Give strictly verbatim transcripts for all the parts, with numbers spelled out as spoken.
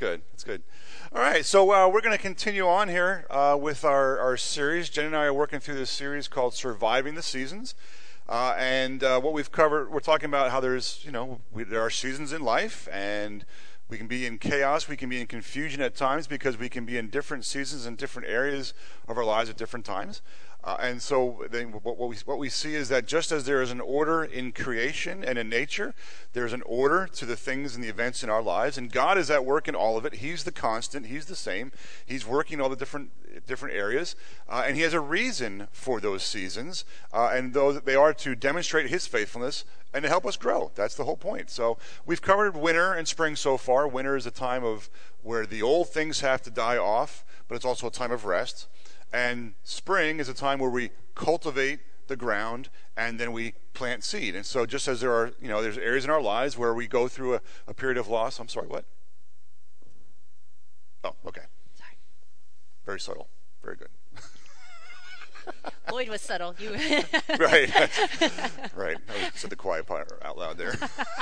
good. That's good. All right, so uh, we're going to continue on here uh, with our, our series. Jen and I are working through this series called Surviving the Seasons. Uh, and uh, what we've covered, we're talking about how there's, you know, we, there are seasons in life, and we can be in chaos, we can be in confusion at times because we can be in different seasons and different areas of our lives at different times. Uh, and so then what, what, we, what we see is that just as there is an order in creation and in nature, there's an order to the things and the events in our lives. And God is at work in all of it. He's the constant. He's the same. He's working in all the different different areas. Uh, and he has a reason for those seasons. Uh, and those, they are to demonstrate his faithfulness and to help us grow. That's the whole point. So we've covered winter and spring so far. Winter is a time of where the old things have to die off, but it's also a time of rest. And spring is a time where we cultivate the ground and then we plant seed. And so just as there are, you know, there's areas in our lives where we go through a, a period of loss. I'm sorry, what? Oh, okay. Sorry. Very subtle. Very good. Lloyd was subtle. You Right. Right. I said the quiet part out loud there.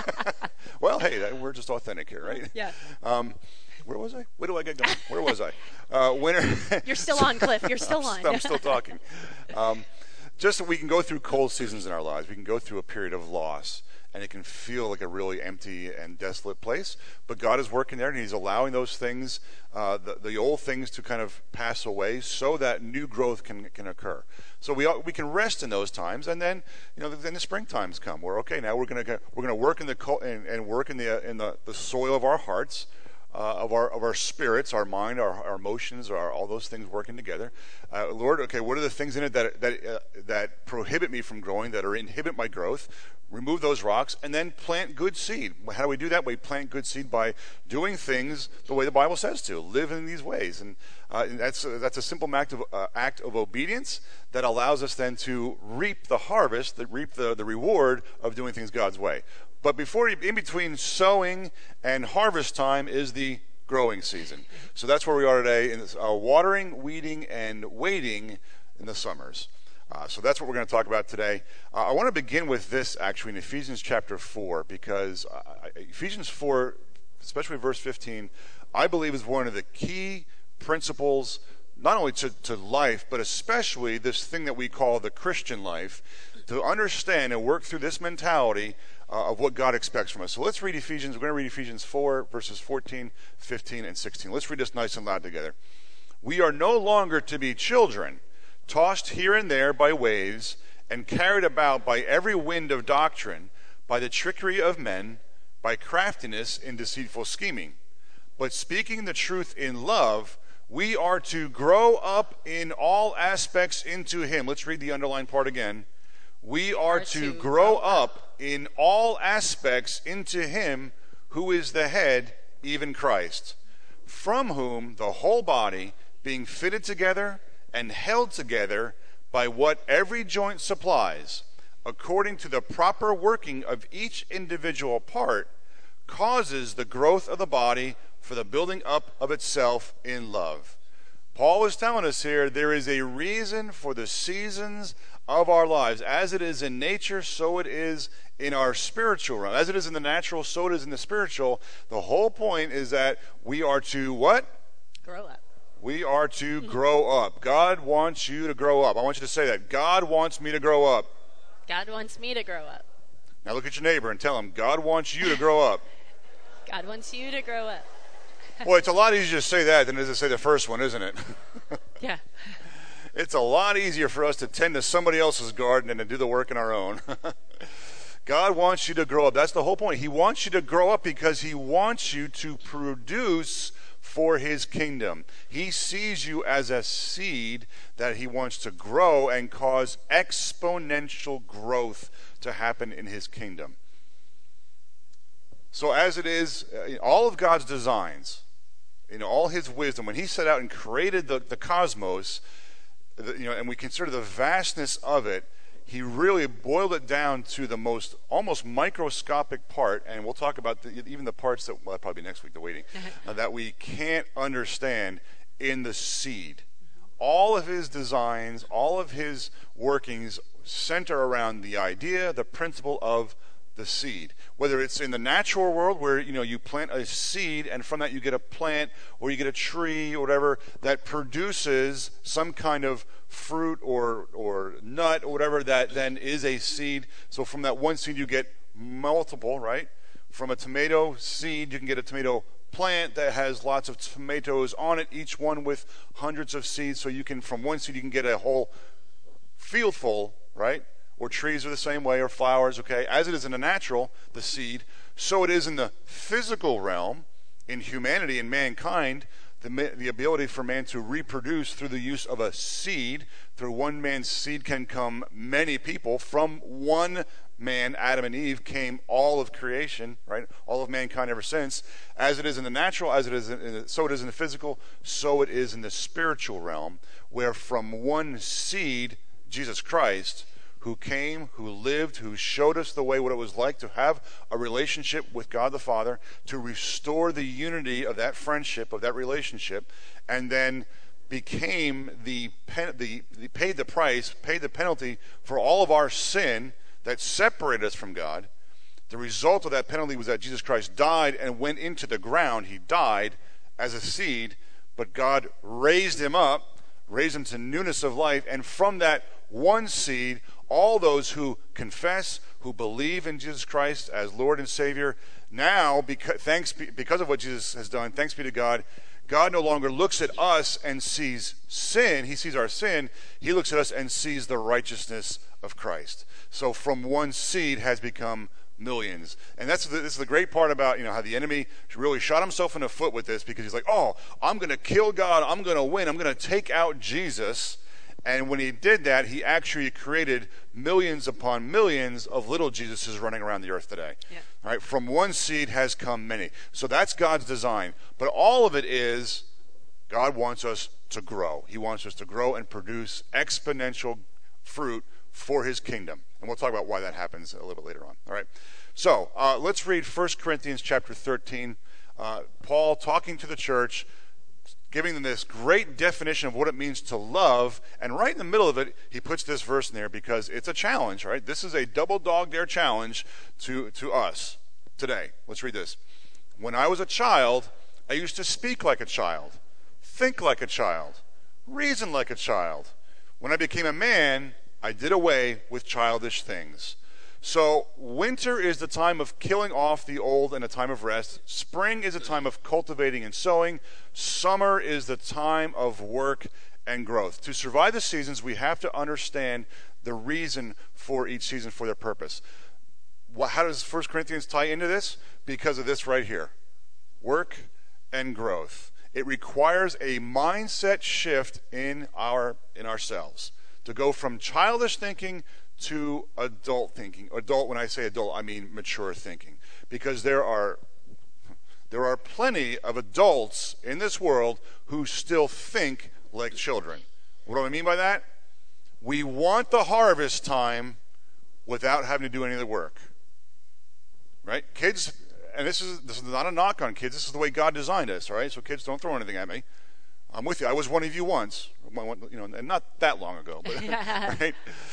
Well, hey, we're just authentic here, right? Yeah. Um, Where was I? Where do I get going? Where was I? Uh, winter. You're still on, Cliff. You're still I'm, on. I'm still talking. Um, just that we can go through cold seasons in our lives. We can go through a period of loss, and it can feel like a really empty and desolate place. But God is working there, and he's allowing those things, uh, the, the old things, to kind of pass away so that new growth can can occur. So we we can rest in those times, and then you know then the spring times come. Where okay, now we're going to we're going to work in the and, and work in the uh, in the, the soil of our hearts. Uh, of our of our spirits, our mind, our, our emotions, our, all those things working together. Uh, Lord, okay, what are the things in it that that uh, that prohibit me from growing, that are inhibit my growth? Remove those rocks, and then plant good seed. How do we do that? We plant good seed by doing things the way the Bible says to. Live in these ways, and, uh, and that's uh, that's a simple act of uh, act of obedience that allows us then to reap the harvest, that reap the the reward of doing things God's way. But before, in between sowing and harvest time is the growing season. So that's where we are today, in this, uh, watering, weeding, and waiting in the summers. Uh, so that's what we're going to talk about today. Uh, I want to begin with this, actually, in Ephesians chapter four, because uh, Ephesians four, especially verse fifteen, I believe is one of the key principles, not only to, to life, but especially this thing that we call the Christian life, to understand and work through this mentality Uh, of what God expects from us. So let's read Ephesians. We're going to read Ephesians four, verses fourteen, fifteen, and sixteen. Let's read this nice and loud together. We are no longer to be children, tossed here and there by waves, and carried about by every wind of doctrine, by the trickery of men, by craftiness in deceitful scheming. But speaking the truth in love, we are to grow up in all aspects into him. Let's read the underlined part again. We are to grow up in all aspects into him who is the head, even Christ, from whom the whole body, being fitted together and held together by what every joint supplies, according to the proper working of each individual part, causes the growth of the body for the building up of itself in love. Paul is telling us here there is a reason for the seasons of our lives. As it is in nature, so it is in our spiritual realm. As it is in the natural, so it is in the spiritual. The whole point is that we are to what? Grow up. We are to grow up. God wants you to grow up. I want you to say that. God wants me to grow up. God wants me to grow up. Now look at your neighbor and tell him, God wants you to grow up. God wants you to grow up. Boy, it's a lot easier to say that than it is to say the first one, isn't it? Yeah. It's a lot easier for us to tend to somebody else's garden than to do the work in our own. God wants you to grow up. That's the whole point. He wants you to grow up because he wants you to produce for his kingdom. He sees you as a seed that he wants to grow and cause exponential growth to happen in his kingdom. So as it is, all of God's designs, in all his wisdom, when he set out and created the, the cosmos, the, you know, and we consider the vastness of it, he really boiled it down to the most almost microscopic part, and we'll talk about the, even the parts that, well, probably next week, the waiting, uh, that we can't understand in the seed. All of his designs, all of his workings center around the idea, the principle of the seed. Whether it's in the natural world where, you know, you plant a seed and from that you get a plant or you get a tree or whatever that produces some kind of fruit or or nut or whatever that then is a seed. So from that one seed you get multiple, right? From a tomato seed you can get a tomato plant that has lots of tomatoes on it, each one with hundreds of seeds. So you can, from one seed you can get a whole field full, right? Or trees are the same way, or flowers, okay? As it is in the natural, the seed, so it is in the physical realm, in humanity, in mankind, the, the ability for man to reproduce through the use of a seed. Through one man's seed can come many people. From one man, Adam and Eve, came all of creation, right? All of mankind ever since. As it is in the natural, as it is in the, so it is in the physical, so it is in the spiritual realm, where from one seed, Jesus Christ, who came, who lived, who showed us the way, what it was like to have a relationship with God the Father, to restore the unity of that friendship, of that relationship, and then became the, pen, the, the paid the price, paid the penalty for all of our sin that separated us from God. The result of that penalty was that Jesus Christ died and went into the ground. He died as a seed, but God raised him up, raised him to newness of life, and from that one seed, all those who confess, who believe in Jesus Christ as Lord and Savior, now, because, thanks be, because of what Jesus has done, thanks be to God, God no longer looks at us and sees sin. He sees our sin. He looks at us and sees the righteousness of Christ. So from one seed has become millions. And that's the, this is the great part about, you know, how the enemy really shot himself in the foot with this, because he's like, oh, I'm going to kill God. I'm going to win. I'm going to take out Jesus. And when he did that, he actually created millions upon millions of little Jesuses running around the earth today. Yeah. All right, from one seed has come many. So that's God's design. But all of it is, God wants us to grow. He wants us to grow and produce exponential fruit for his kingdom. And we'll talk about why that happens a little bit later on. All right. So uh, let's read First Corinthians chapter thirteen. Uh, Paul talking to the church, giving them this great definition of what it means to love, and right in the middle of it, he puts this verse in there because it's a challenge, right? This is a double dog dare challenge to, to us today. Let's read this. When I was a child, I used to speak like a child, think like a child, reason like a child. When I became a man, I did away with childish things. So winter is the time of killing off the old and a time of rest. Spring is a time of cultivating and sowing. Summer is the time of work and growth. To survive the seasons, we have to understand the reason for each season, for their purpose. How does First Corinthians tie into this? Because of this right here. Work and growth. It requires a mindset shift in our in ourselves to go from childish thinking to adult thinking. Adult, when I say adult, I mean mature thinking. Because there are there are plenty of adults in this world who still think like children. What do I mean by that? We want the harvest time without having to do any of the work. Right? Kids, and this is this is not a knock on kids, this is the way God designed us, all right? So kids, don't throw anything at me. I'm with you. I was one of you once, you know, and not that long ago, but right?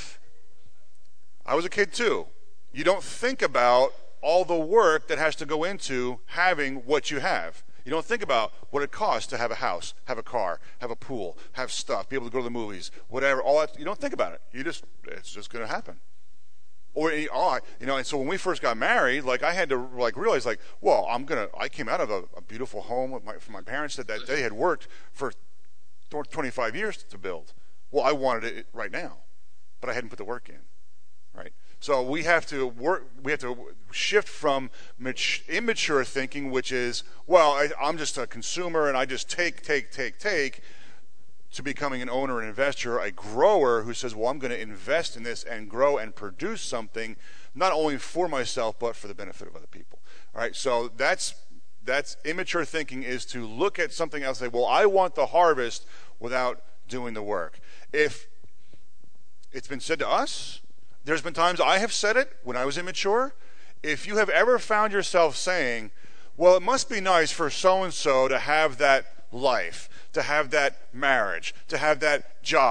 I was a kid too. You don't think about all the work that has to go into having what you have. You don't think about what it costs to have a house, have a car, have a pool, have stuff, be able to go to the movies, whatever. All that, you don't think about it. You just, it's just going to happen. Or, oh, you know, and so when we first got married, like I had to like realize, like, well, I'm gonna. I came out of a, a beautiful home with my, from my parents that, that they had worked for twenty-five years to build. Well, I wanted it right now, but I hadn't put the work in. Right? So we have to work. We have to shift from mat- immature thinking, which is, well, I, I'm just a consumer and I just take, take, take, take, to becoming an owner, an investor, a grower who says, well, I'm going to invest in this and grow and produce something, not only for myself but for the benefit of other people. All right. So that's that's immature thinking, is to look at something else and say, well, I want the harvest without doing the work. If it's been said to us. There's been times I have said it when I was immature. If you have ever found yourself saying, well, it must be nice for so-and-so to have that life, to have that marriage, to have that job,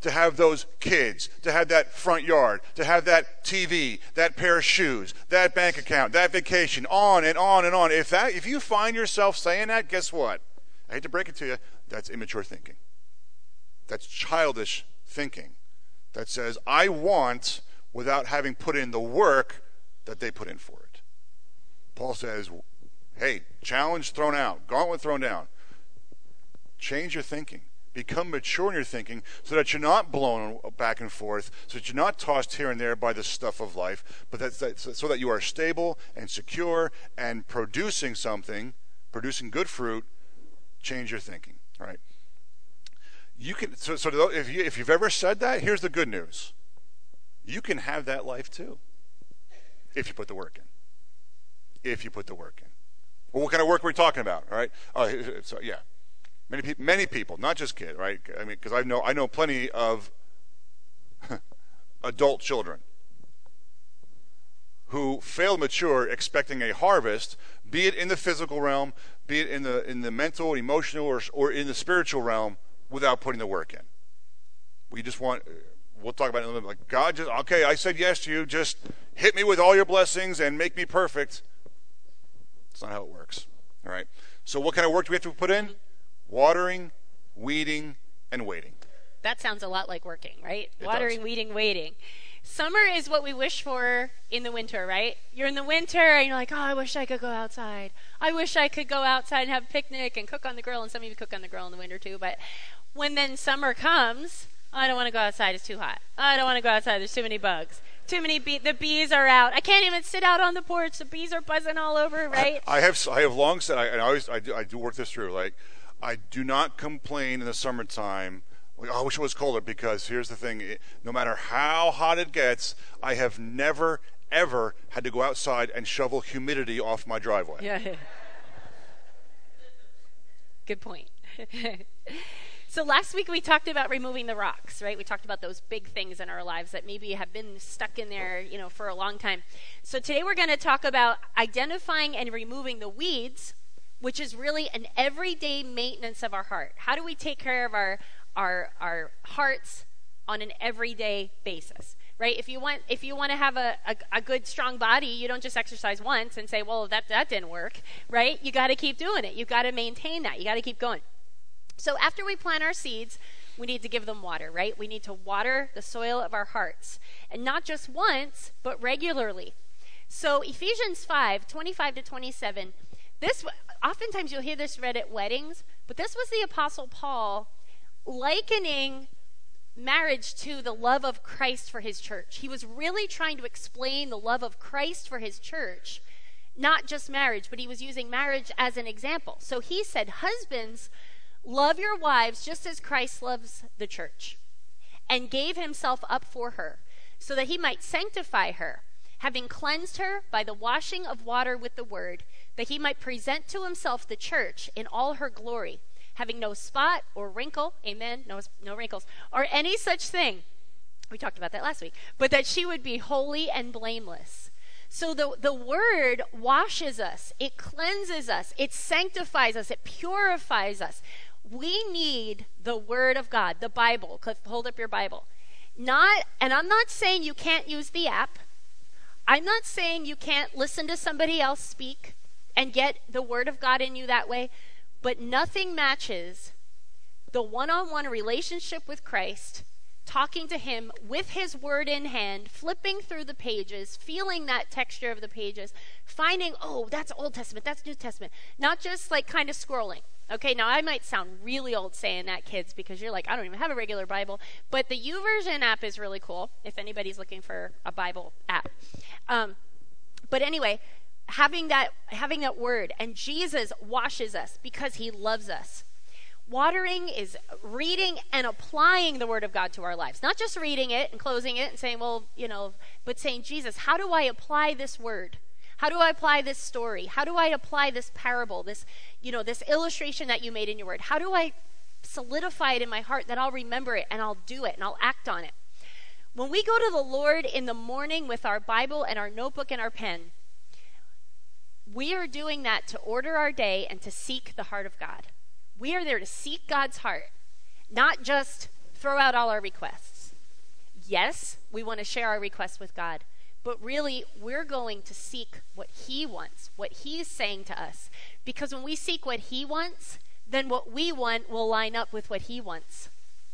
to have those kids, to have that front yard, to have that T V, that pair of shoes, that bank account, that vacation, on and on and on. If that, if you find yourself saying that, guess what? I hate to break it to you, that's immature thinking. That's childish thinking. That says, I want without having put in the work that they put in for it. Paul says, hey, challenge thrown out, gauntlet thrown down. Change your thinking. Become mature in your thinking so that you're not blown back and forth, so that you're not tossed here and there by the stuff of life, but that's, that's, so that you are stable and secure and producing something, producing good fruit. Change your thinking. All right. You can. So, so if you if you've ever said that, here's the good news. You can have that life too, if you put the work in. If you put the work in. Well, what kind of work are we talking about? All right. Oh, so yeah. Many people, many people, not just kids, right? I mean, because I know, I know plenty of adult children who fail to mature, expecting a harvest, be it in the physical realm, be it in the in the mental, emotional, or or in the spiritual realm, without putting the work in. We just want. We'll talk about it in a little bit. Like God, just okay. I said yes to you. Just hit me with all your blessings and make me perfect. That's not how it works. All right. So, what kind of work do we have to put in? Watering, weeding, and waiting. That sounds a lot like working, right? It Watering, does. weeding, waiting. Summer is what we wish for in the winter, right? You're in the winter and you're like, oh, I wish I could go outside. I wish I could go outside and have a picnic and cook on the grill. And some of you cook on the grill in the winter too. But when then summer comes, I don't want to go outside. It's too hot. I don't want to go outside. There's too many bugs. Too many bees. The bees are out. I can't even sit out on the porch. The bees are buzzing all over, right? I, I have I have long said, I, and I always I do, I do work this through. Like, I do not complain in the summertime. Like, oh, I wish it was colder, because here's the thing. It, no matter how hot it gets, I have never, ever had to go outside and shovel humidity off my driveway. Yeah. Good point. So last week we talked about removing the rocks, right? We talked about those big things in our lives that maybe have been stuck in there, you know, for a long time. So today we're going to talk about identifying and removing the weeds, which is really an everyday maintenance of our heart. How do we take care of our our our hearts on an everyday basis, right? If you want if you want to have a, a, a good strong body, you don't just exercise once and say, well, that that didn't work, right? You got to keep doing it. You got to maintain that. You got to keep going. So after we plant our seeds, we need to give them water, right? We need to water the soil of our hearts, and not just once, but regularly. So Ephesians five, twenty-five to twenty-seven, this oftentimes you'll hear this read at weddings, but this was the Apostle Paul likening marriage to the love of Christ for his church. He was really trying to explain the love of Christ for his church, not just marriage, but he was using marriage as an example. So he said, husbands, love your wives just as Christ loves the church and gave himself up for her, so that he might sanctify her, having cleansed her by the washing of water with the word, that he might present to himself the church in all her glory, having no spot or wrinkle, amen, no, no wrinkles, or any such thing. We talked about that last week. But that she would be holy and blameless. So the, the word washes us. It cleanses us. It sanctifies us. It purifies us. We need the word of God, the Bible. Cliff, hold up your Bible. Not, and I'm not saying you can't use the app. I'm not saying you can't listen to somebody else speak and get the word of God in you that way. But nothing matches the one-on-one relationship with Christ, talking to him with his word in hand, flipping through the pages, feeling that texture of the pages, finding, oh, that's Old Testament, that's New Testament, not just like kind of scrolling. Okay, now I might sound really old saying that, kids, because you're like, I don't even have a regular Bible, but the YouVersion app is really cool if anybody's looking for a Bible app. Um, but anyway, having that having that word, and Jesus washes us because he loves us. Watering is reading and applying the word of God to our lives, not just reading it and closing it and saying, well, you know, but saying, Jesus, how do I apply this word? How do I apply this story? How do I apply this parable, this, you know, this illustration that you made in your word? How do I solidify it in my heart that I'll remember it and I'll do it and I'll act on it? When we go to the Lord in the morning with our Bible and our notebook and our pen, we are doing that to order our day and to seek the heart of God. We are there to seek God's heart, not just throw out all our requests. Yes, we want to share our requests with God, but really we're going to seek what he wants, what he's saying to us. Because when we seek what he wants, then what we want will line up with what he wants.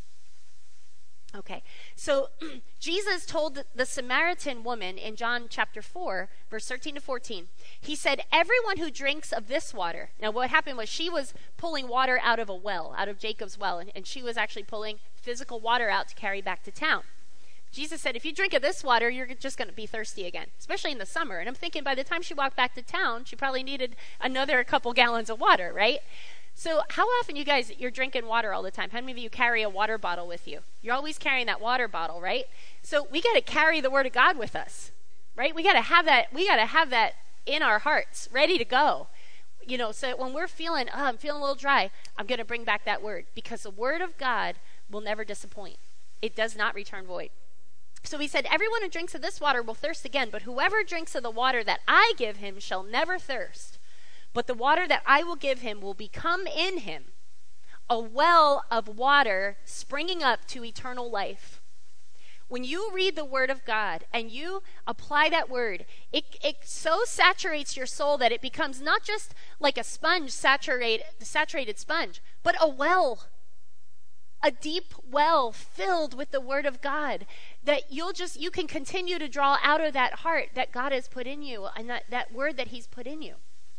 Okay, so Jesus told the Samaritan woman in John chapter four, verse thirteen to fourteen, he said, everyone who drinks of this water. Now what happened was she was pulling water out of a well, out of Jacob's well, and, and she was actually pulling physical water out to carry back to town. Jesus said, if you drink of this water, you're just going to be thirsty again, especially in the summer. And I'm thinking by the time she walked back to town, she probably needed another couple gallons of water, right? So how often, you guys, you're drinking water all the time? How many of you carry a water bottle with you? You're always carrying that water bottle, right? So we got to carry the word of God with us, right? We got to have that. We got to have that in our hearts, ready to go. You know, so when we're feeling, oh, I'm feeling a little dry, I'm going to bring back that word, because the word of God will never disappoint. It does not return void. So he said, everyone who drinks of this water will thirst again, but whoever drinks of the water that I give him shall never thirst. But the water that I will give him will become in him a well of water springing up to eternal life. When you read the word of God and you apply that word, it, it so saturates your soul that it becomes not just like a sponge, saturate, saturated sponge, but a well. A deep well filled with the word of God, that you'll just, you can continue to draw out of that heart that God has put in you, and that, that word that he's put in you.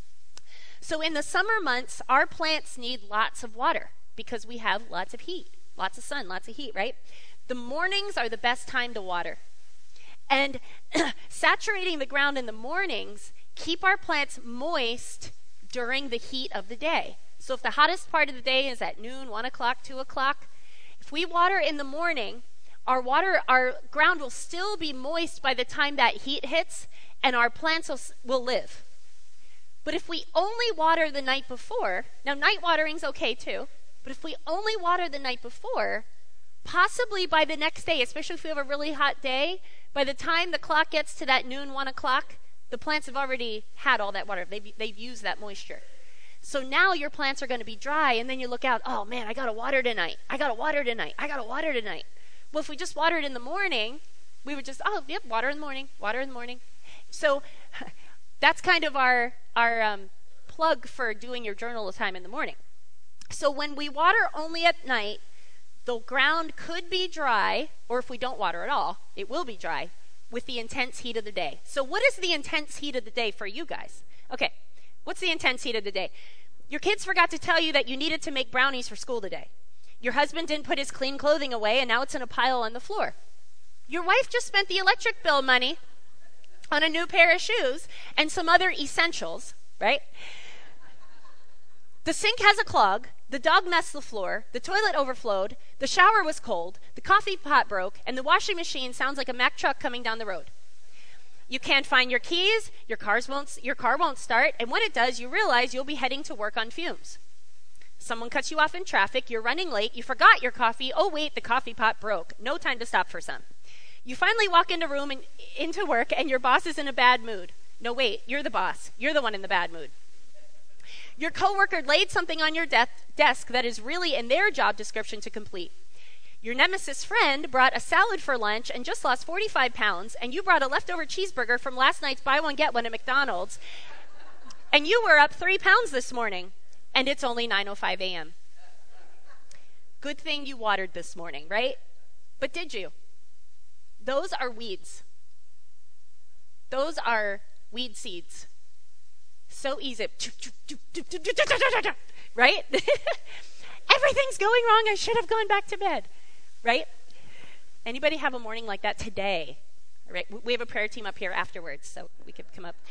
So in the summer months, our plants need lots of water because we have lots of heat, lots of sun, lots of heat, right? The mornings are the best time to water. And saturating the ground in the mornings keep our plants moist during the heat of the day. So if the hottest part of the day is at noon, one o'clock, two o'clock, if we water in the morning, our water, our ground will still be moist by the time that heat hits, and our plants will, will live. But if we only water the night before, now night watering's okay too, but if we only water the night before, possibly by the next day, especially if we have a really hot day, by the time the clock gets to that noon, one o'clock, the plants have already had all that water. They've, they've used that moisture. So now your plants are going to be dry, and then you look out, oh man, I got to water tonight. I got to water tonight. I got to water tonight. Well, if we just watered in the morning, we would just, oh, yep, water in the morning, water in the morning. So that's kind of our, our um, plug for doing your journal time in the morning. So when we water only at night, the ground could be dry, or if we don't water at all, it will be dry with the intense heat of the day. So what is the intense heat of the day for you guys? Okay. What's the intense heat of the day? Your kids forgot to tell you that you needed to make brownies for school today. Your husband didn't put his clean clothing away, and now it's in a pile on the floor. Your wife just spent the electric bill money on a new pair of shoes and some other essentials, right? The sink has a clog, the dog messed the floor, the toilet overflowed, the shower was cold, the coffee pot broke, and the washing machine sounds like a Mack truck coming down the road. You can't find your keys, your cars won't, your car won't start, and when it does, you realize you'll be heading to work on fumes. Someone cuts you off in traffic, you're running late, you forgot your coffee, oh wait, the coffee pot broke, no time to stop for some. You finally walk into room and into work, and your boss is in a bad mood. No wait, you're the boss, you're the one in the bad mood. Your coworker laid something on your de- desk that is really in their job description to complete. Your nemesis friend brought a salad for lunch and just lost forty-five pounds, and you brought a leftover cheeseburger from last night's buy one, get one at McDonald's, and you were up three pounds this morning, and it's only nine oh five a.m. Good thing you watered this morning, right? But did you? Those are weeds. Those are weed seeds. So easy. Right? Everything's going wrong. I should have gone back to bed. Right? Anybody have a morning like that today? Right? We have a prayer team up here afterwards, so we could come up.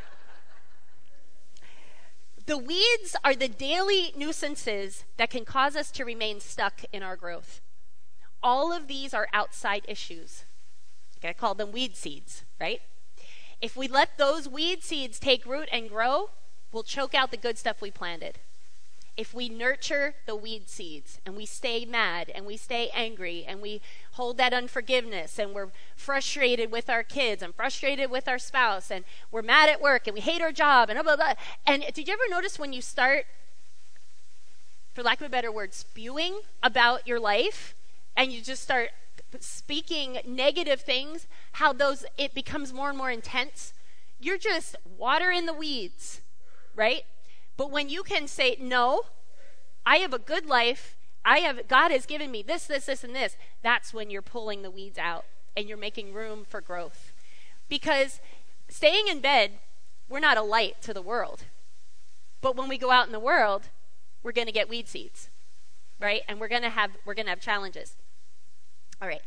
The weeds are the daily nuisances that can cause us to remain stuck in our growth. All of these are outside issues. I call them weed seeds, right? If we let those weed seeds take root and grow, we'll choke out the good stuff we planted. If we nurture the weed seeds and we stay mad and we stay angry and we hold that unforgiveness and we're frustrated with our kids and frustrated with our spouse and we're mad at work and we hate our job and blah, blah, blah. And did you ever notice when you start, for lack of a better word, spewing about your life and you just start speaking negative things, how those, it becomes more and more intense. You're just water in the weeds, right? But when you can say, no, I have a good life, I have, God has given me this, this, this, and this, that's when you're pulling the weeds out and you're making room for growth. Because staying in bed, we're not a light to the world. But when we go out in the world, we're going to get weed seeds, right? And we're going to have, we're going to have challenges. All right.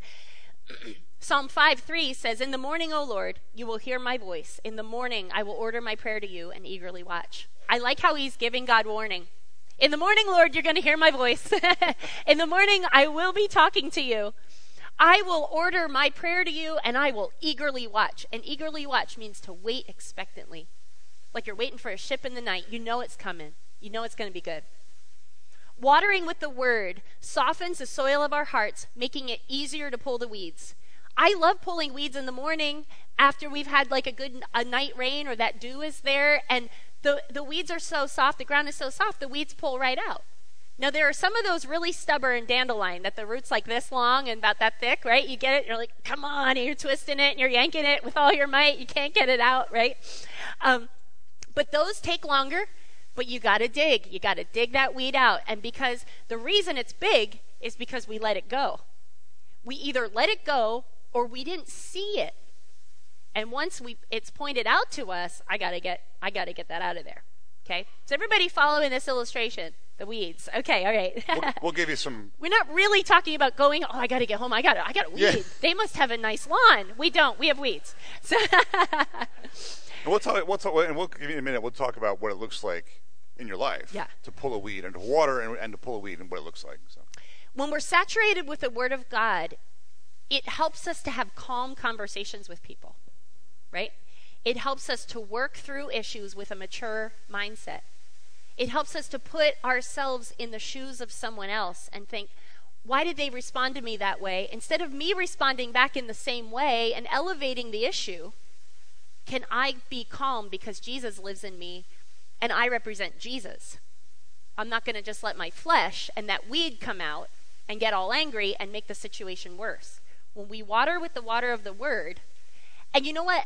Psalm five three says, in the morning, O Lord, you will hear my voice. In the morning, I will order my prayer to you and eagerly watch. I like how he's giving God warning. In the morning, Lord, you're going to hear my voice. In the morning, I will be talking to you. I will order my prayer to you and I will eagerly watch. And eagerly watch means to wait expectantly. Like you're waiting for a ship in the night. You know it's coming. You know it's going to be good. Watering with the word softens the soil of our hearts, making it easier to pull the weeds. I love pulling weeds in the morning after we've had like a good a night rain or that dew is there, and the, the weeds are so soft, the ground is so soft, the weeds pull right out. Now, there are some of those really stubborn dandelion that the root's like this long and about that thick, right? You get it, you're like, come on, and you're twisting it, and you're yanking it with all your might. You can't get it out, right? Um, but those take longer, but you got to dig. You got to dig that weed out. And because the reason it's big is because we let it go. We either let it go or we didn't see it. And once we it's pointed out to us, I got to get I got to get that out of there. Okay? So everybody following this illustration? The weeds. Okay, all right. we'll, we'll give you some. We're not really talking about going, oh, I got to get home. I got I got a weed. Yeah. They must have a nice lawn. We don't. We have weeds. So and we'll talk. We'll talk. And we'll give you a minute. We'll talk about what it looks like in your life. Yeah. To pull a weed and to water and, and to pull a weed and what it looks like. So. When we're saturated with the Word of God, it helps us to have calm conversations with people, right? It helps us to work through issues with a mature mindset. It helps us to put ourselves in the shoes of someone else and think, why did they respond to me that way? Instead of me responding back in the same way and elevating the issue, can I be calm because Jesus lives in me and I represent Jesus? I'm not going to just let my flesh and that weed come out and get all angry and make the situation worse. When we water with the water of the Word, and you know what?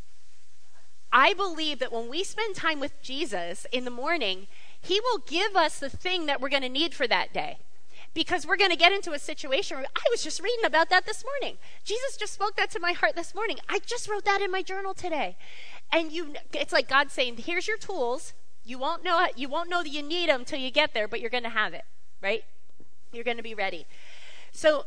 I believe that when we spend time with Jesus in the morning, he will give us the thing that we're going to need for that day. Because we're going to get into a situation where I was just reading about that this morning. Jesus just spoke that to my heart this morning. I just wrote that in my journal today. And you, it's like God saying, here's your tools. You won't know you won't know that you need them till you get there, but you're going to have it, right? You're going to be ready. So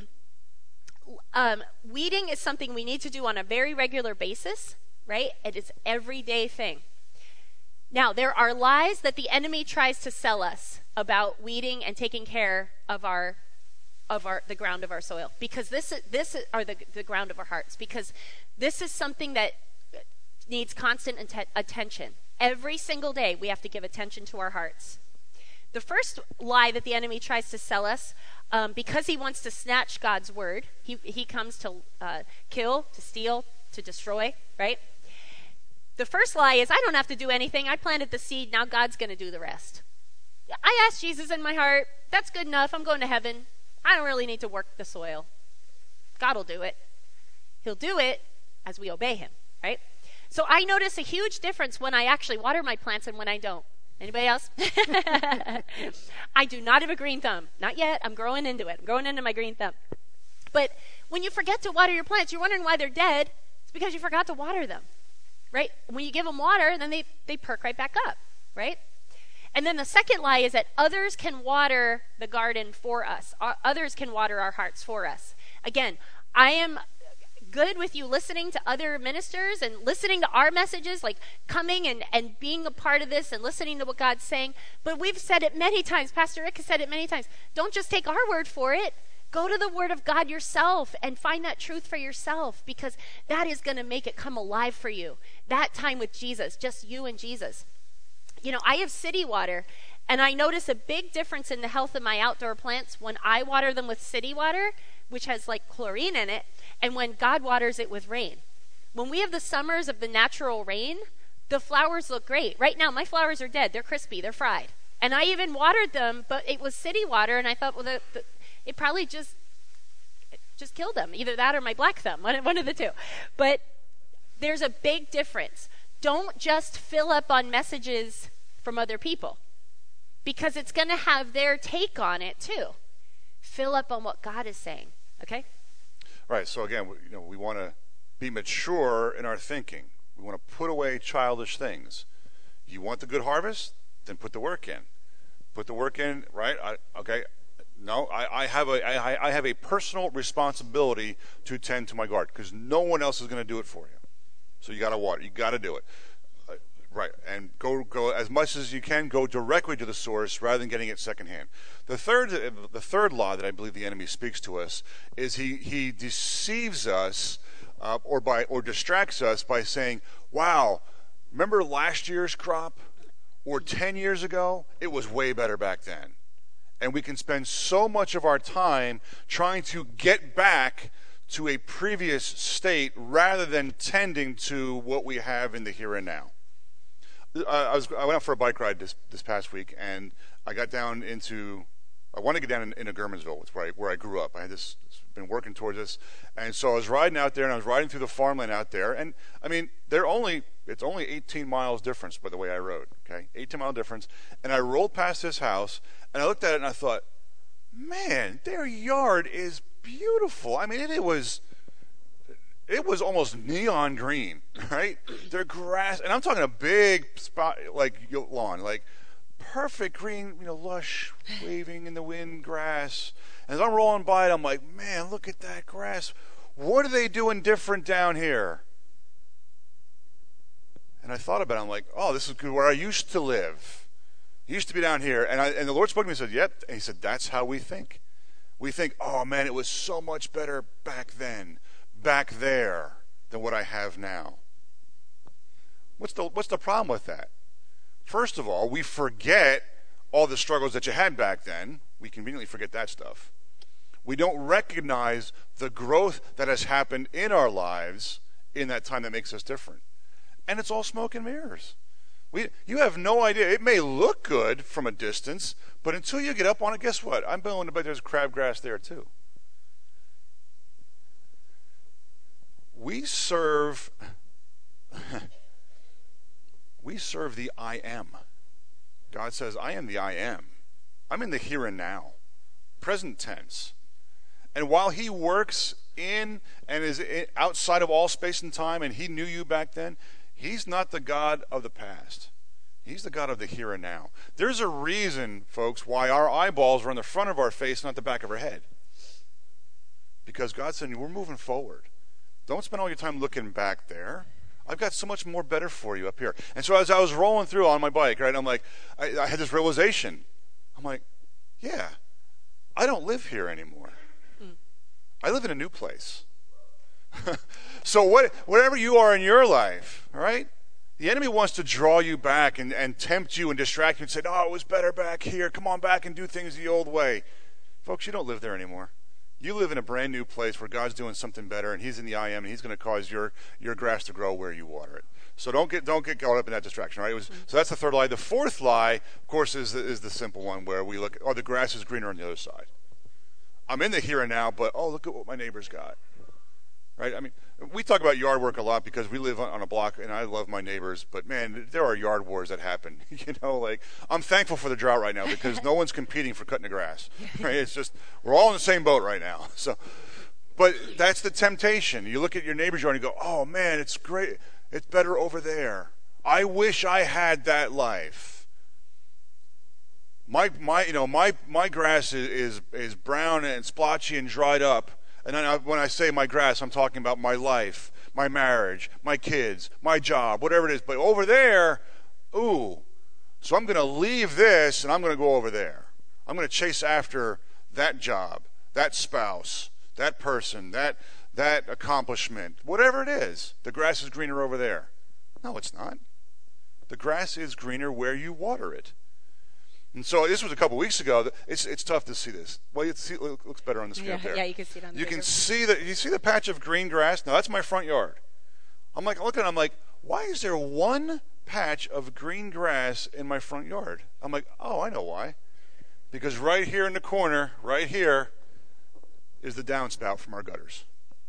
um, weeding is something we need to do on a very regular basis. Right? It is an everyday thing. Now, there are lies that the enemy tries to sell us about weeding and taking care of our of our the ground of our soil, because this is, this is, are the the ground of our hearts, because this is something that needs constant att- attention. Every single day we have to give attention to our hearts. The first lie that the enemy tries to sell us, um, because he wants to snatch God's word, he he comes to uh, kill, to steal, to destroy, right? The first lie is, I don't have to do anything. I planted the seed. Now God's going to do the rest. I asked Jesus in my heart. That's good enough. I'm going to heaven. I don't really need to work the soil. God will do it. He'll do it as we obey him, right? So I notice a huge difference when I actually water my plants and when I don't. Anybody else? I do not have a green thumb. Not yet. I'm growing into it. I'm growing into my green thumb. But when you forget to water your plants, you're wondering why they're dead. It's because you forgot to water them. Right? When you give them water, then they, they perk right back up, right? And then the second lie is that others can water the garden for us. Others can water our hearts for us. Again, I am good with you listening to other ministers and listening to our messages, like coming and, and being a part of this and listening to what God's saying. But we've said it many times. Pastor Rick has said it many times. Don't just take our word for it. Go to the Word of God yourself and find that truth for yourself, because that is going to make it come alive for you. That time with Jesus, just you and Jesus. You know, I have city water, and I notice a big difference in the health of my outdoor plants when I water them with city water, which has like chlorine in it, and when God waters it with rain. When we have the summers of the natural rain, the flowers look great. Right now, my flowers are dead. They're crispy. They're fried. And I even watered them, but it was city water, and I thought, well, the, the it probably just just kill them. Either that or my black thumb, one, one of the two. But there's a big difference. Don't just fill up on messages from other people, because it's going to have their take on it too. Fill up on what God is saying, okay? Right, so again, you know, we want to be mature in our thinking. We want to put away childish things. You want the good harvest? Then put the work in. Put the work in, right? I, okay. No, I, I have a I, I have a personal responsibility to tend to my garden, because no one else is going to do it for you. So you got to water. You got to do it, uh, right? And go go as much as you can. Go directly to the source rather than getting it secondhand. The third the third law that I believe the enemy speaks to us is he he deceives us. Uh, or by or distracts us by saying, wow, remember last year's crop or ten years ago? It was way better back then. And we can spend so much of our time trying to get back to a previous state rather than tending to what we have in the here and now. Uh, I, was, I went out for a bike ride this, this past week, and I got down into, I wanted to get down in, into Germansville, where I, where I grew up. I had this been working towards this, and so I was riding out there, and I was riding through the farmland out there, and I mean, they're only it's only eighteen miles difference by the way I rode, okay, eighteen mile difference, and I rolled past this house, and I looked at it, and I thought, man, their yard is beautiful. I mean, it, it was it was almost neon green, right? Their grass, and I'm talking a big spot like lawn, like perfect green, you know, lush, waving in the wind grass. As I'm rolling by it, I'm like, man, look at that grass. What are they doing different down here? And I thought about it. I'm like, oh, this is where I used to live. I used to be down here. And, I, and the Lord spoke to me and said, yep. And he said, that's how we think. We think, oh, man, it was so much better back then, back there, than what I have now. What's the, what's the problem with that? First of all, we forget all the struggles that you had back then. We conveniently forget that stuff. We don't recognize the growth that has happened in our lives in that time that makes us different. And it's all smoke and mirrors. We, you have no idea. It may look good from a distance, but until you get up on it, guess what? I'm willing to bet there's crabgrass there too. We serve, we serve the I am. God says, I am the I am. I'm in the here and now, present tense. And while he works in and is in, outside of all space and time, and he knew you back then, he's not the God of the past. He's the God of the here and now. There's a reason, folks, why our eyeballs are on the front of our face, not the back of our head. Because God said, we're moving forward. Don't spend all your time looking back there. I've got so much more better for you up here. And so as I was rolling through on my bike, right, I'm like, I, I had this realization. I'm like, yeah, I don't live here anymore. Mm. I live in a new place. So what, whatever you are in your life, all right, the enemy wants to draw you back and, and tempt you and distract you and say, oh, it was better back here. Come on back and do things the old way. Folks, you don't live there anymore. You live in a brand new place where God's doing something better, and he's in the I am, and he's going to cause your, your grass to grow where you water it. So don't get don't get caught up in that distraction, right? It was, so that's the third lie. The fourth lie, of course, is the, is the simple one where we look, oh, the grass is greener on the other side. I'm in the here and now, but, oh, look at what my neighbor's got. Right? I mean, we talk about yard work a lot because we live on, on a block, and I love my neighbors, but, man, there are yard wars that happen. You know, like, I'm thankful for the drought right now because no one's competing for cutting the grass. Right? It's just, we're all in the same boat right now. So, but that's the temptation. You look at your neighbor's yard and you go, oh, man, it's great. It's better over there. I wish I had that life. My my you know my my grass is is, is brown and splotchy and dried up. And then I, when I say my grass, I'm talking about my life, my marriage, my kids, my job, whatever it is. But over there, ooh. So I'm going to leave this and I'm going to go over there. I'm going to chase after that job, that spouse, that person, that that accomplishment, whatever it is. The grass is greener over there. No, it's not. The grass is greener where you water it. And so this was a couple weeks ago. It's it's tough to see this. Well, you see, it looks better on the screen yeah, up there. Yeah, you can see it on the You video. can see the you see the patch of green grass. Now that's my front yard. I'm like looking. I'm like, why is there one patch of green grass in my front yard? I'm like, oh, I know why. Because right here in the corner, right here, is the downspout from our gutters.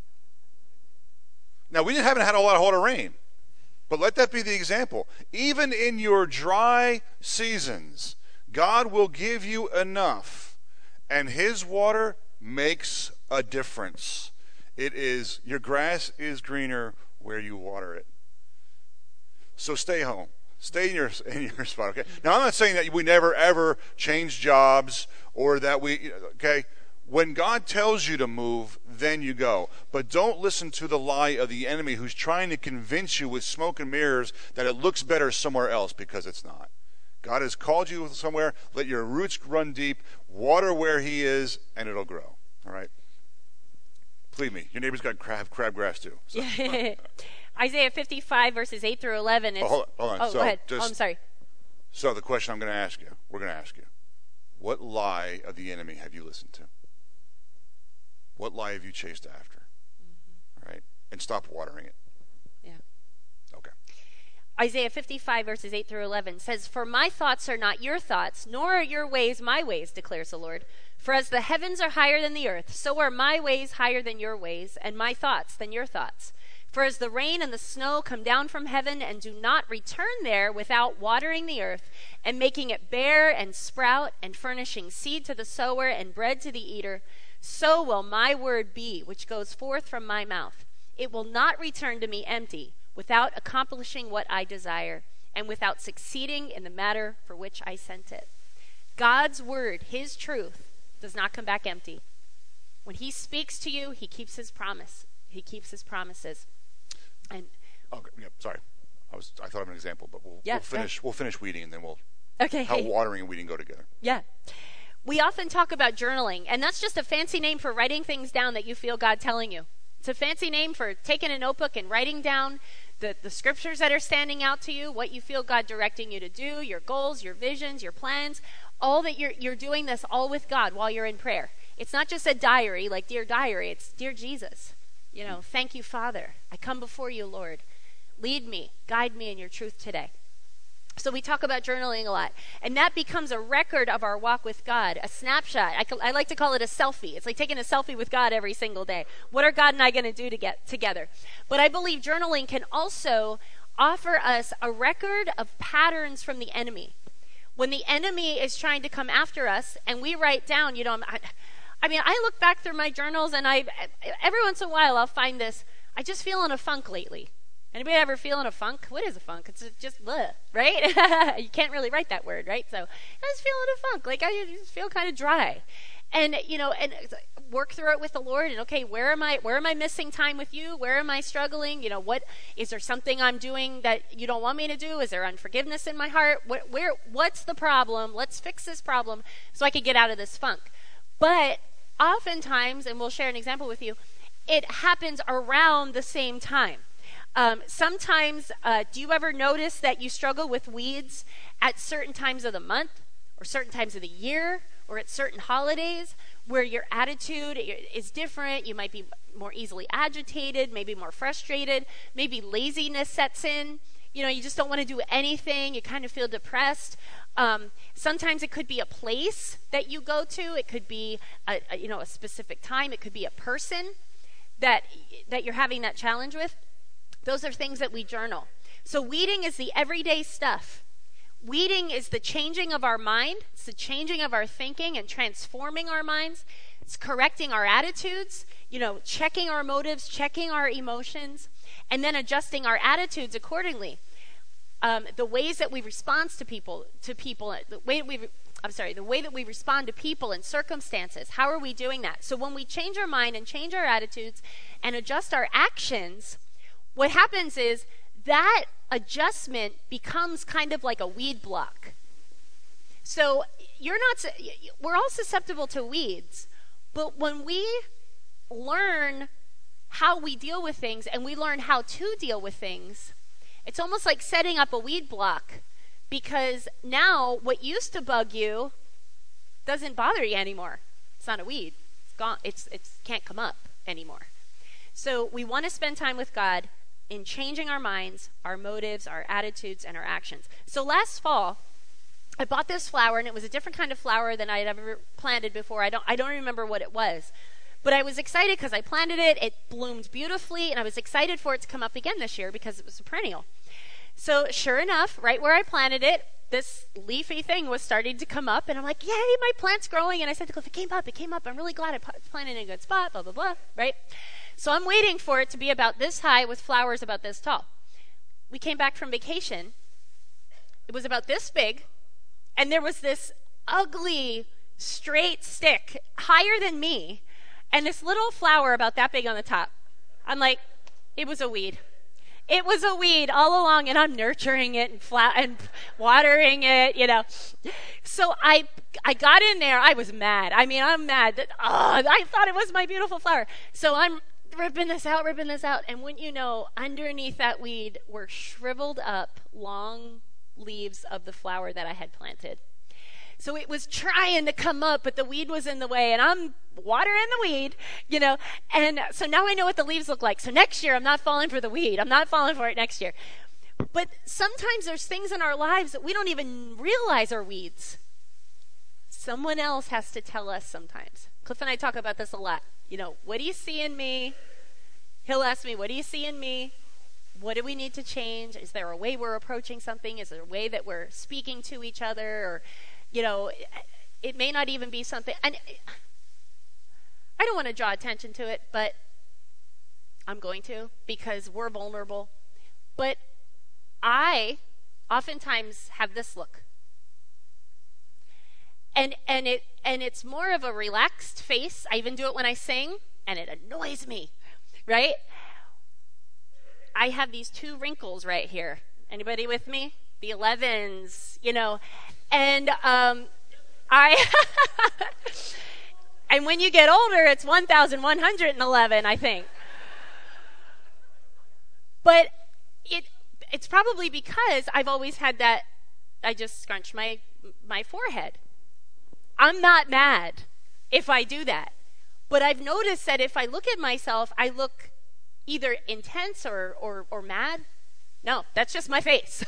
Now, we haven't had a lot of water rain, but let that be the example. Even in your dry seasons, God will give you enough, and his water makes a difference. It is, your grass is greener where you water it. So stay home. Stay in your in your spot, okay? Now, I'm not saying that we never, ever change jobs or that we, okay? When God tells you to move, then you go. But don't listen to the lie of the enemy who's trying to convince you with smoke and mirrors that it looks better somewhere else, because it's not. God has called you somewhere. Let your roots run deep. Water where he is, and it'll grow, all right? Believe me, your neighbor's got crab, crabgrass too. So. Isaiah fifty-five, verses eight through eleven. Is, oh, hold on. Hold on. Oh, so go ahead. Just, oh, I'm sorry. So the question I'm going to ask you, we're going to ask you, what lie of the enemy have you listened to? What lie have you chased after? Mm-hmm. All right? And stop watering it. Yeah. Okay. Isaiah fifty-five, verses eight through eleven says, "For my thoughts are not your thoughts, nor are your ways my ways, declares the Lord. For as the heavens are higher than the earth, so are my ways higher than your ways, and my thoughts than your thoughts. For as the rain and the snow come down from heaven and do not return there without watering the earth and making it bear and sprout and furnishing seed to the sower and bread to the eater, so will my word be which goes forth from my mouth. It will not return to me empty, without accomplishing what I desire, and without succeeding in the matter for which I sent it." God's word, his truth, does not come back empty. When he speaks to you, he keeps his promise. He keeps his promises. And okay, yeah, sorry, I was I thought of an example, but we'll, yeah, we'll finish. We'll finish weeding, and then we'll. Okay. How watering and weeding go together. Yeah. We often talk about journaling, and that's just a fancy name for writing things down that you feel God telling you. It's a fancy name for taking a notebook and writing down the, the scriptures that are standing out to you, what you feel God directing you to do, your goals, your visions, your plans, all that you're you're doing this all with God while you're in prayer. It's not just a diary, like Dear Diary. It's Dear Jesus. You know, thank you, Father. I come before you, Lord. Lead me, guide me in your truth today. So we talk about journaling a lot, and that becomes a record of our walk with God, a snapshot. I, I like to call it a selfie. It's like taking a selfie with God every single day. What are God and I going to do to get together? But I believe journaling can also offer us a record of patterns from the enemy. When the enemy is trying to come after us, and we write down, you know, I, I mean, I look back through my journals, and I every once in a while I'll find this, I just feel in a funk lately. Anybody ever feel in a funk? What is a funk? It's just bleh, right? You can't really write that word, right? So I just feel in a funk. Like I just feel kind of dry. And, you know, and work through it with the Lord. And, okay, where am I, where am I missing time with you? Where am I struggling? You know, what, is there something I'm doing that you don't want me to do? Is there unforgiveness in my heart? What, where, what's the problem? Let's fix this problem so I can get out of this funk. But oftentimes, and we'll share an example with you, it happens around the same time. Um, sometimes, uh, do you ever notice that you struggle with weeds at certain times of the month or certain times of the year or at certain holidays where your attitude is different? You might be more easily agitated, maybe more frustrated, maybe laziness sets in. You know, you just don't want to do anything. You kind of feel depressed. Um, sometimes it could be a place that you go to. It could be, a, a, you know, a specific time. It could be a person that that you're having that challenge with. Those are things that we journal. So weeding is the everyday stuff. Weeding is the changing of our mind. It's the changing of our thinking and transforming our minds. It's correcting our attitudes, you know, checking our motives, checking our emotions, and then adjusting our attitudes accordingly. Um, the ways that we respond to people, to people, the way we, I'm sorry, the way that we respond to people and circumstances. How are we doing that? So when we change our mind and change our attitudes and adjust our actions, what happens is that adjustment becomes kind of like a weed block. So you're not, we're all susceptible to weeds, but when we learn how we deal with things and we learn how to deal with things, it's almost like setting up a weed block, because now what used to bug you doesn't bother you anymore. It's not a weed. It's gone. It's it's can't come up anymore. So we want to spend time with God in changing our minds, our motives, our attitudes, and our actions. So last fall, I bought this flower, and it was a different kind of flower than I had ever planted before. I don't I don't remember what it was. But I was excited because I planted it. It bloomed beautifully, and I was excited for it to come up again this year because it was a perennial. So sure enough, right where I planted it, this leafy thing was starting to come up, and I'm like, yay, my plant's growing. And I said to Cliff, it came up, it came up. I'm really glad I planted it in a good spot, blah, blah, blah, right? So I'm waiting for it to be about this high with flowers about this tall. We came back from vacation. It was about this big, and there was this ugly, straight stick higher than me, and this little flower about that big on the top. I'm like, it was a weed. It was a weed all along, and I'm nurturing it and fla- and watering it, you know. So I I got in there. I was mad. I mean, I'm mad. That, oh, I thought it was my beautiful flower. So I'm ripping this out, ripping this out, and wouldn't you know, underneath that weed were shriveled up long leaves of the flower that I had planted. So it was trying to come up, but the weed was in the way, and I'm watering the weed, you know. And so now I know what the leaves look like. So next year, I'm not falling for the weed. I'm not falling for it next year. But sometimes there's things in our lives that we don't even realize are weeds. Someone else has to tell us sometimes. Cliff and I talk about this a lot. You know, what do you see in me? He'll ask me, what do you see in me? What do we need to change? Is there a way we're approaching something? Is there a way that we're speaking to each other? Or, you know, it may not even be something. And I don't want to draw attention to it, but I'm going to because we're vulnerable. But I oftentimes have this look. And and it and it's more of a relaxed face. I even do it when I sing, and it annoys me, right? I have these two wrinkles right here. Anybody with me? The elevens, you know. And um, I and when you get older, it's one thousand one hundred eleven, I think. But it it's probably because I've always had that. I just scrunch my my forehead. I'm not mad if I do that. But I've noticed that if I look at myself, I look either intense or, or, or mad. No, that's just my face.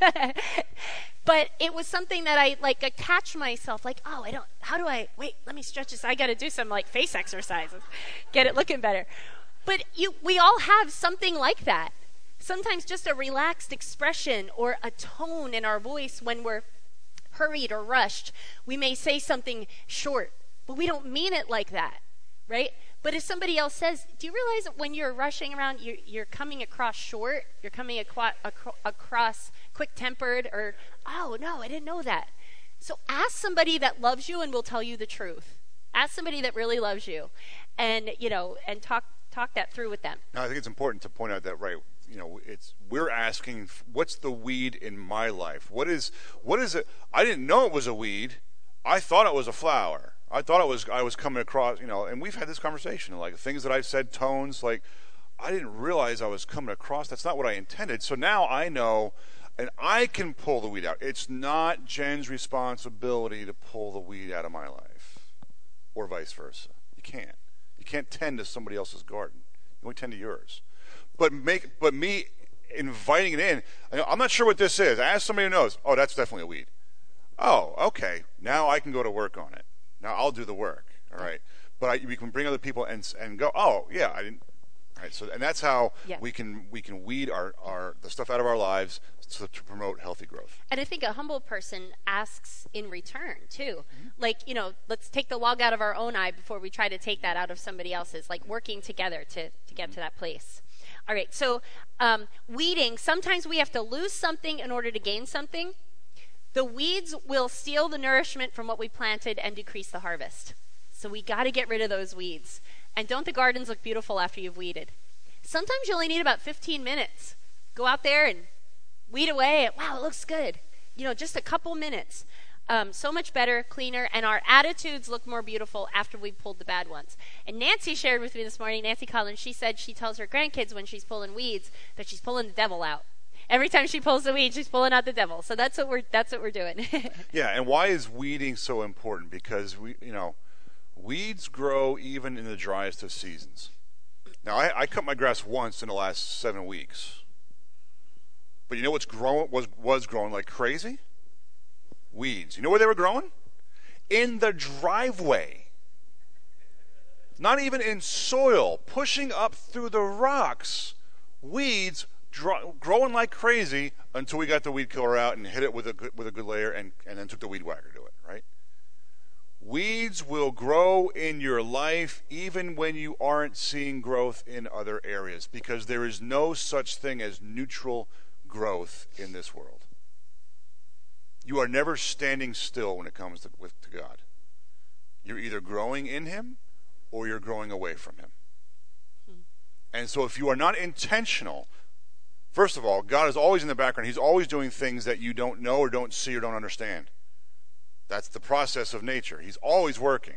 But it was something that I like attach myself, like, oh, I don't, how do I, wait, let me stretch this. I got to do some like face exercises, get it looking better. But you, we all have something like that. Sometimes just a relaxed expression or a tone in our voice when we're hurried or rushed. We may say something short, but we don't mean it like that, right? But if somebody else says, do you realize that when you're rushing around, you're, you're coming across short, you're coming aqua- acro- across quick-tempered, or, oh, no, I didn't know that. So ask somebody that loves you and will tell you the truth. Ask somebody that really loves you and, you know, and talk talk that through with them. Now, I think it's important to point out that, right, you know, it's we're asking, what's the weed in my life? What is what is it? I didn't know it was a weed. I thought it was a flower. I thought it was I was coming across, you know, and we've had this conversation, like things that I've said, tones, like I didn't realize I was coming across. That's not what I intended. So now I know, and I can pull the weed out. It's not Jen's responsibility to pull the weed out of my life, or vice versa. You can't. You can't tend to somebody else's garden. You only tend to yours. But make, but me inviting it in, I'm not sure what this is. I ask somebody who knows. Oh, that's definitely a weed. Oh, okay. Now I can go to work on it. Now I'll do the work. All right. But I, we can bring other people and and go. Oh, yeah. I didn't. All right. So and that's how yeah. we can we can weed our, our the stuff out of our lives to, to promote healthy growth. And I think a humble person asks in return too. Mm-hmm. Like, you know, let's take the log out of our own eye before we try to take that out of somebody else's. Like working together to to get mm-hmm. to that place. All right, so um, weeding, sometimes we have to lose something in order to gain something. The weeds will steal the nourishment from what we planted and decrease the harvest. So we got to get rid of those weeds. And don't the gardens look beautiful after you've weeded? Sometimes you only need about fifteen minutes. Go out there and weed away. Wow, it looks good. You know, just a couple minutes. Um, so much better, cleaner, and our attitudes look more beautiful after we've pulled the bad ones. And Nancy shared with me this morning, Nancy Collins, she said she tells her grandkids when she's pulling weeds that she's pulling the devil out. Every time she pulls the weed, she's pulling out the devil. So that's what we're that's what we're doing. Yeah, and why is weeding so important? Because we, you know, weeds grow even in the driest of seasons. Now, I, I cut my grass once in the last seven weeks. But you know what's growing was was growing like crazy? Weeds. You know where they were growing? In the driveway. not even in soil, pushing up through the rocks, weeds dro- growing like crazy until we got the weed killer out and hit it with a good, with a good layer and, and then took the weed whacker to it, right? Weeds will grow in your life even when you aren't seeing growth in other areas, because there is no such thing as neutral growth in this world. You are never standing still when it comes to, with, to God. You're either growing in him or you're growing away from him. Hmm. And so if you are not intentional, first of all, God is always in the background. He's always doing things that you don't know or don't see or don't understand. That's the process of nature. He's always working.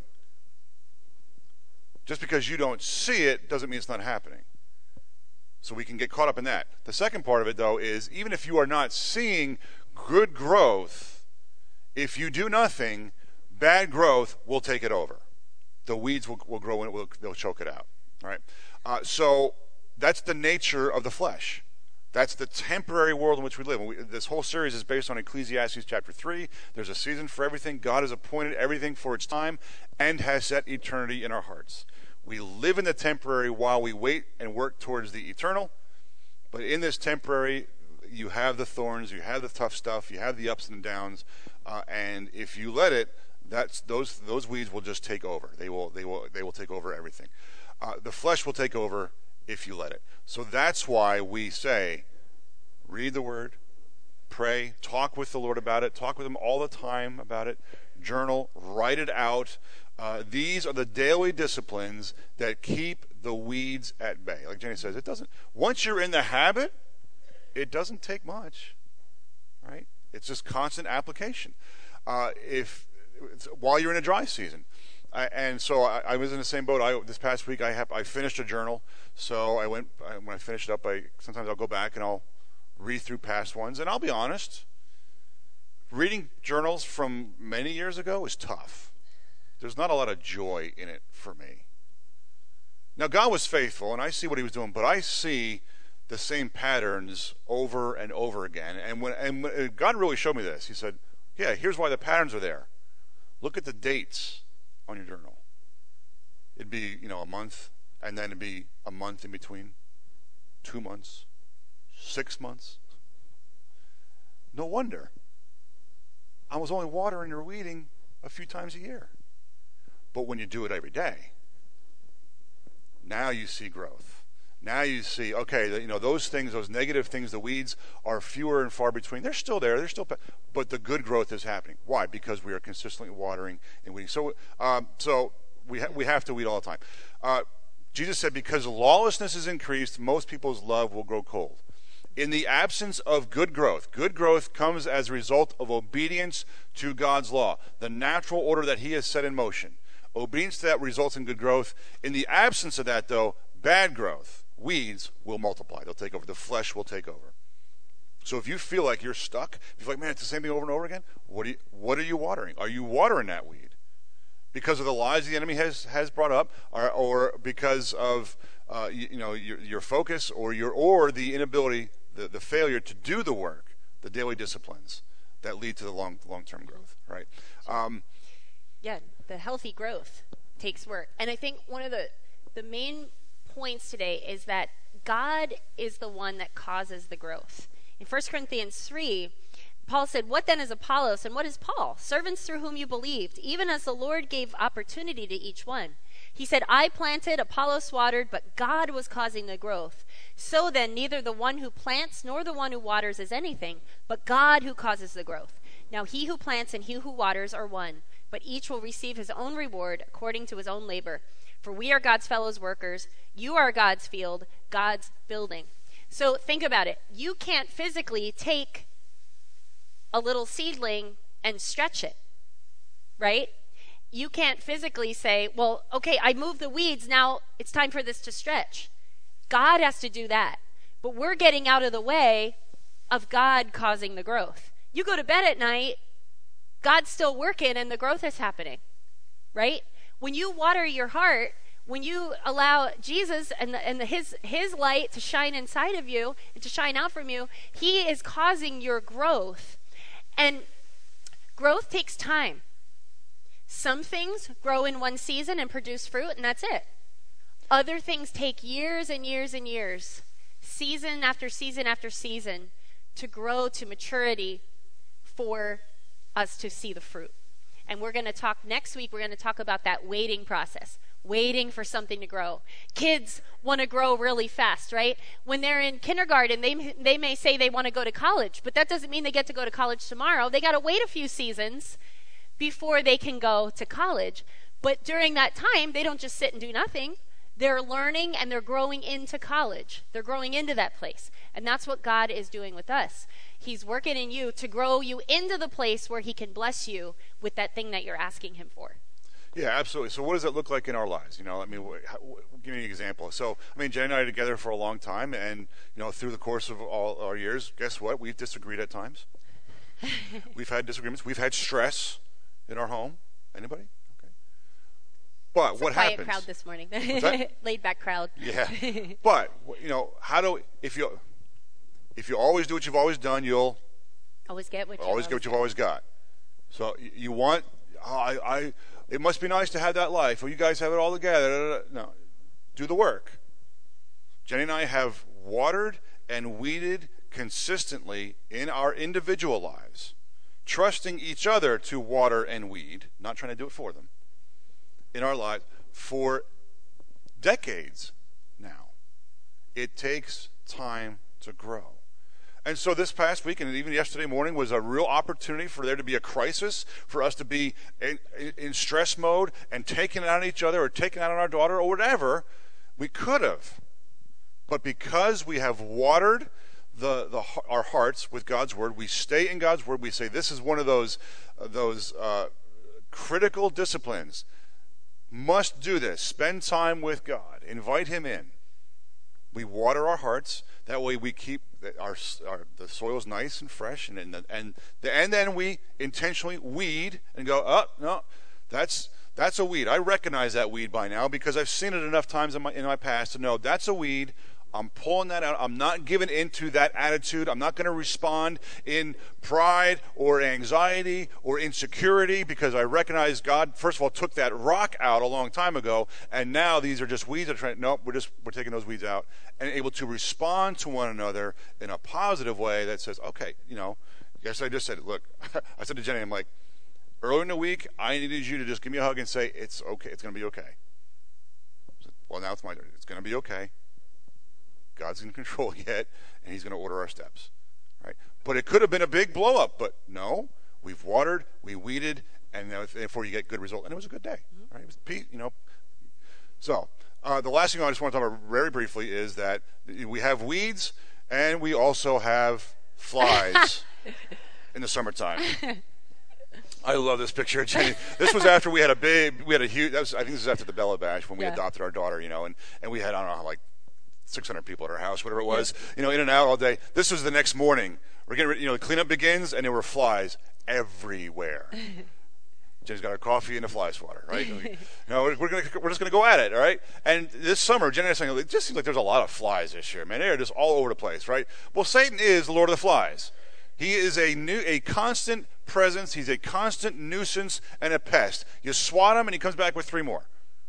Just because you don't see it doesn't mean it's not happening. So we can get caught up in that. The second part of it, though, is even if you are not seeing good growth, if you do nothing, bad growth will take it over. The weeds will, will grow in it, will, they'll choke it out. All right? Uh, so that's the nature of the flesh. That's the temporary world in which we live. We, this whole series is based on Ecclesiastes chapter three. There's a season for everything. God has appointed everything for its time and has set eternity in our hearts. We live in the temporary while we wait and work towards the eternal. But in this temporary, you have the thorns, you have the tough stuff, you have the ups and downs, uh, and if you let it, that's those those weeds will just take over. They will they will they will take over everything. Uh, the flesh will take over if you let it. So that's why we say, read the word, pray, talk with the Lord about it, talk with him all the time about it, journal, write it out. Uh, these are the daily disciplines that keep the weeds at bay. Like Jenny says, it doesn't. Once you're in the habit, it doesn't take much, right? It's just constant application. Uh, if while you're in a dry season. I, and so I, I was in the same boat. I, this past week, I have I finished a journal. So I went I, when I finished it up. I sometimes I'll go back and I'll read through past ones. And I'll be honest, reading journals from many years ago is tough. There's not a lot of joy in it for me. Now God was faithful, and I see what He was doing, but I see the same patterns over and over again. And when and when, God really showed me this. He said, "Yeah, here's why the patterns are there. Look at the dates on your journal. It'd be, you know, a month, and then it'd be a month in between, two months, six months. No wonder. I was only watering or weeding a few times a year. But when you do it every day, now you see growth. Now you see, okay, you know, those things, those negative things, the weeds are fewer and far between. They're still there. They're still, but the good growth is happening. Why? Because we are consistently watering and weeding. So, um, so we ha- we have to weed all the time. Uh, Jesus said, because lawlessness is increased, most people's love will grow cold. In the absence of good growth, good growth comes as a result of obedience to God's law, the natural order that He has set in motion. Obedience to that results in good growth. In the absence of that, though, bad growth, weeds will multiply. They'll take over. The flesh will take over. So if you feel like you're stuck, if you're like, man, it's the same thing over and over again, what, are you, what are you watering? Are you watering that weed? Because of the lies the enemy has, has brought up, or, or because of uh, you, you know your, your focus, or your or the inability, the, the failure to do the work, the daily disciplines that lead to the long long-term growth, right? Um, yeah, the healthy growth takes work. And I think one of the, the main points today is that God is the one that causes the growth. In First Corinthians three, Paul said, "What then is Apollos and what is Paul? Servants through whom you believed, even as the Lord gave opportunity to each one." He said, "I planted, Apollos watered, but God was causing the growth. So then, neither the one who plants nor the one who waters is anything, but God who causes the growth. Now he who plants and he who waters are one, but each will receive his own reward according to his own labor. For we are God's fellows workers. You are God's field, God's building." So think about it. You can't physically take a little seedling and stretch it, right? You can't physically say, well, okay, I moved the weeds, now it's time for this to stretch. God has to do that. But we're getting out of the way of God causing the growth. You go to bed at night, God's still working and the growth is happening, right? When you water your heart, when you allow Jesus and, the, and the, his, his light to shine inside of you and to shine out from you, He is causing your growth. And growth takes time. Some things grow in one season and produce fruit, and that's it. Other things take years and years and years, season after season after season, to grow to maturity for us to see the fruit. And we're going to talk next week, we're going to talk about that waiting process, waiting for something to grow. Kids want to grow really fast, right? When they're in kindergarten, they they may say they want to go to college, but that doesn't mean they get to go to college tomorrow. They got to wait a few seasons before they can go to college. But during that time, they don't just sit and do nothing. They're learning and they're growing into college. They're growing into that place. And that's what God is doing with us. He's working in you to grow you into the place where he can bless you with that thing that you're asking him for. Yeah, absolutely. So what does that look like in our lives? You know, I mean, wh- how, wh- give me an example. So, I mean, Jenny and I are together for a long time, and, you know, through the course of all our years, guess what? We've disagreed at times. We've had disagreements. We've had stress in our home. Anybody? Okay. But it's what a quiet happens? Crowd this morning. That? Laid back crowd. Yeah. But, you know, how do, if you, if you always do what you've always done, you'll always get what you always get what you've always got. So you, you want, oh, I, I, it must be nice to have that life. Well, you guys have it all together. No, do the work. Jenny and I have watered and weeded consistently in our individual lives, trusting each other to water and weed, not trying to do it for them, in our lives for decades now. It takes time to grow. And so this past week, and even yesterday morning, was a real opportunity for there to be a crisis, for us to be in, in stress mode and taking it out on each other or taking it out on our daughter or whatever. We could have. But because we have watered the, the our hearts with God's word, we stay in God's word. We say this is one of those, uh, those uh, critical disciplines. Must do this. Spend time with God. Invite him in. We water our hearts. That way we keep our, our the soil's nice and fresh, and and and, and then we intentionally weed and go, oh no, that's that's a weed. I recognize that weed by now because I've seen it enough times in my in my past to know that's a weed. I'm pulling that out. I'm not giving into that attitude. I'm not going to respond in pride or anxiety or insecurity because I recognize God, first of all, took that rock out a long time ago, and now these are just weeds. That are trying, nope, we're just we're taking those weeds out and able to respond to one another in a positive way that says, okay, you know, yes, I just said, look, I said to Jenny, I'm like, earlier in the week, I needed you to just give me a hug and say, it's okay, it's going to be okay. Said, well, now it's my turn. It's going to be okay. God's in control yet, and he's going to order our steps, right? But it could have been a big blow up, but no, we've watered, we weeded, and therefore you get good result. And it was a good day, mm-hmm. right? It was peace, you know. So uh, the last thing I just want to talk about very briefly is that we have weeds, and we also have flies in the summertime. I love this picture, Jenny. This was after we had a big, we had a huge. That was, I think this was after the Bella Bash when we yeah. adopted our daughter, you know, and and we had I don't know like. six hundred people at our house, whatever it was, yeah. you know, in and out all day. This was the next morning. We're getting, you know, the cleanup begins, and there were flies everywhere. Jenny's got her coffee and a fly swatter, right? you know, we're, we're, gonna, we're just going to go at it, all right? And this summer, Jenny and I saying, it just seems like there's a lot of flies this year, man. They're just all over the place, right? Well, Satan is the Lord of the Flies. He is a new, a constant presence. He's a constant nuisance and a pest. You swat him, and he comes back with three more.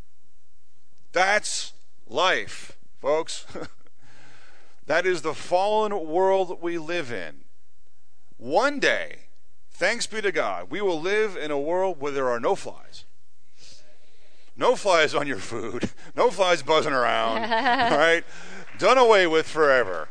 That's life. Folks, that is the fallen world we live in. One day, thanks be to God, we will live in a world where there are no flies. No flies on your food. No flies buzzing around. All right? Done away with forever.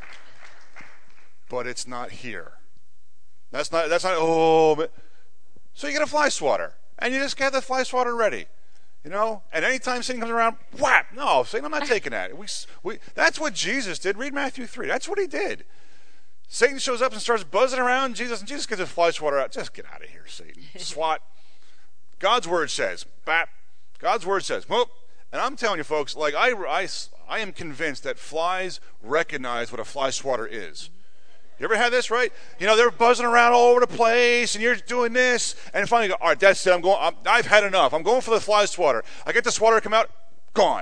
But it's not here. That's not, that's not, oh. But, so you get a fly swatter, and you just get the fly swatter ready. You know, and anytime Satan comes around, whap! No, Satan, I'm not taking that. We, we, that's what Jesus did. Read Matthew three. That's what he did. Satan shows up and starts buzzing around Jesus, and Jesus gets his fly swatter out. Just get out of here, Satan. Swat. God's word says, bap. God's word says, whoop. And I'm telling you, folks, like I, I, I am convinced that flies recognize what a fly swatter is. You ever had this, right? You know, they're buzzing around all over the place, and you're doing this, and finally, you go, all right, that's it. I'm going. I'm, I've had enough. I'm going for the fly swatter. I get the swatter to come out, gone.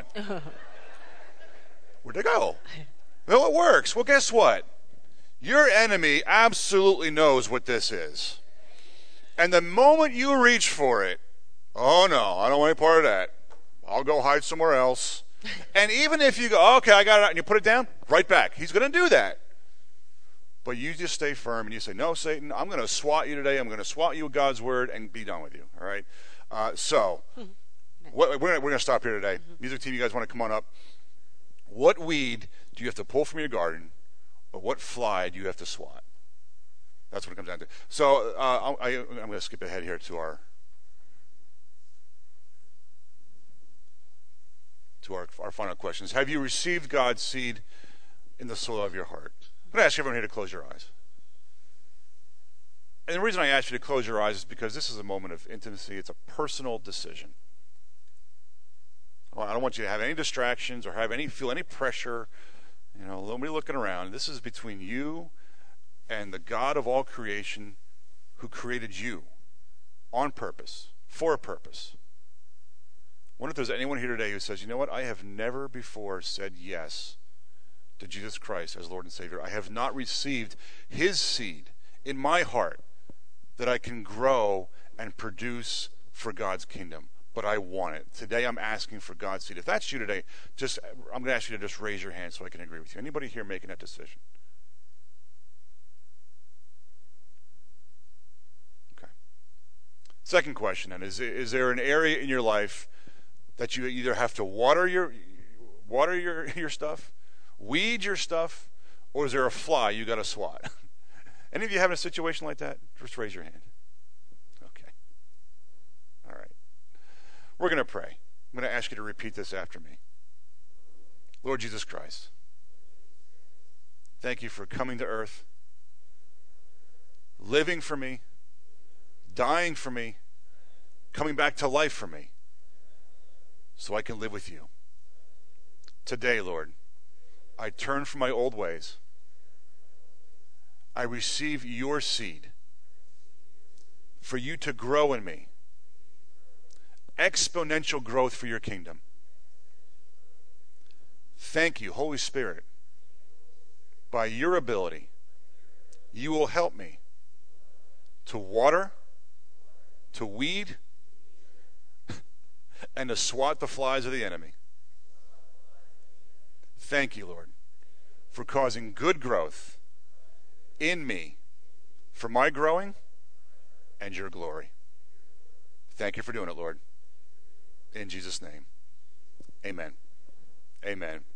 Where'd they go? Well, it works. Well, guess what? Your enemy absolutely knows what this is, and the moment you reach for it, Oh, no, I don't want any part of that. I'll go hide somewhere else. And even if you go, okay, I got it, and you put it down, right back. He's going to do that. But you just stay firm and you say, no, Satan, I'm going to swat you today. I'm going to swat you with God's word and be done with you. All right? Uh, so, what, we're going to stop here today. Mm-hmm. Music team, you guys want to come on up? What weed do you have to pull from your garden, or what fly do you have to swat? That's what it comes down to. So, uh, I, I'm going to skip ahead here to our to our, our final questions. Have you received God's seed in the soil of your heart? I'm going to ask everyone here to close your eyes. And the reason I ask you to close your eyes is because this is a moment of intimacy. It's a personal decision. I don't want you to have any distractions or have any feel any pressure. You know, nobody looking around. This is between you and the God of all creation who created you on purpose, for a purpose. I wonder if there's anyone here today who says, you know what, I have never before said yes to Jesus Christ as Lord and Savior. I have not received his seed in my heart that I can grow and produce for God's kingdom. But I want it. Today I'm asking for God's seed. If that's you today, just I'm going to ask you to just raise your hand so I can agree with you. Anybody here making that decision? Okay. Second question then, is is there an area in your life that you either have to water your water your, your stuff, weed your stuff, or is there a fly you got to swat? Any of you having a situation like that? Just raise your hand. Okay. All right. We're going to pray. I'm going to ask you to repeat this after me. Lord Jesus Christ, thank you for coming to earth, living for me, dying for me, coming back to life for me, so I can live with you. Today, Lord, I turn from my old ways. I receive your seed for you to grow in me. Exponential growth for your kingdom. Thank you, Holy Spirit. By your ability, you will help me to water, to weed, and to swat the flies of the enemy. Thank you, Lord, for causing good growth in me for my growing and your glory. Thank you for doing it, Lord. In Jesus' name, amen. Amen.